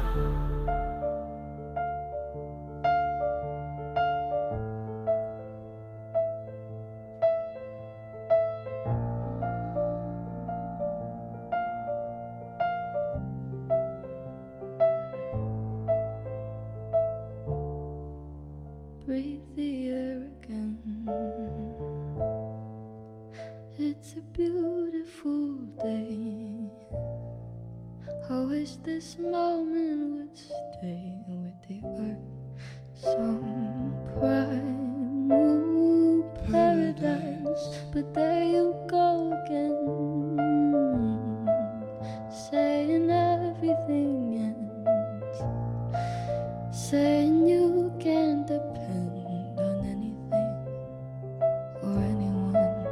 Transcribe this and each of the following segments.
Breathe the air again. It's a beautiful day. I wish this moment would stay with the earth. Some primal paradise, but there you go again, saying everything ends, saying you can't depend on anything or anyone.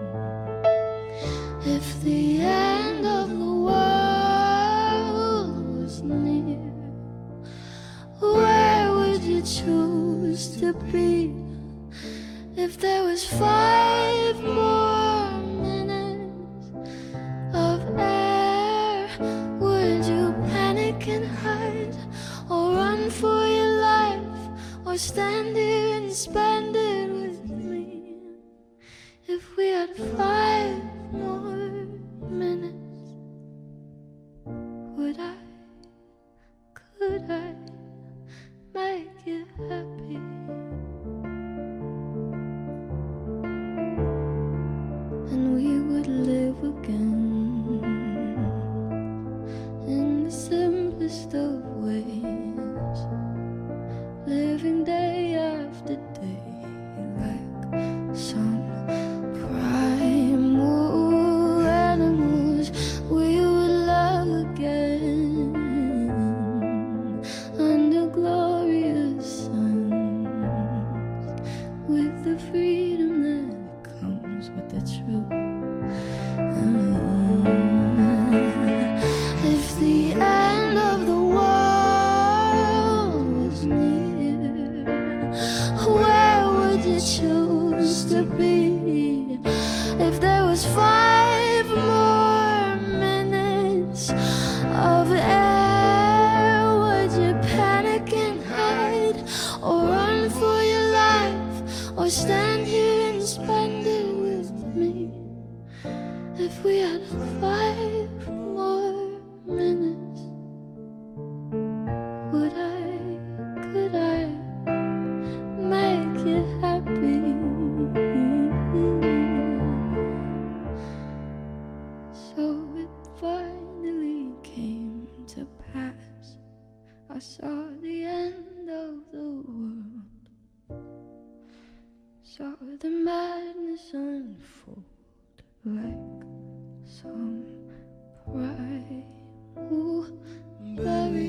If the end of the world was near, where would you choose to be? If there was 5 more minutes of air, would you panic and hide, or run for your life, or stand here and spend it with me? If we had 5 more minutes, would I, could I make you happy? And we would live again in the simplest of ways, living day after day like some primal animals. We would love again under glorious suns, with the freedom that comes with the truth. If the end of the world was near, where would you choose to be? If there was 5 more minutes of air, would you panic and hide, or run for your life, or stand here and spend it with me? If we had 5 more minutes, would I, could I make you happy? So it finally came to pass. I saw the end of the world, saw the madness unfold like some primal berry.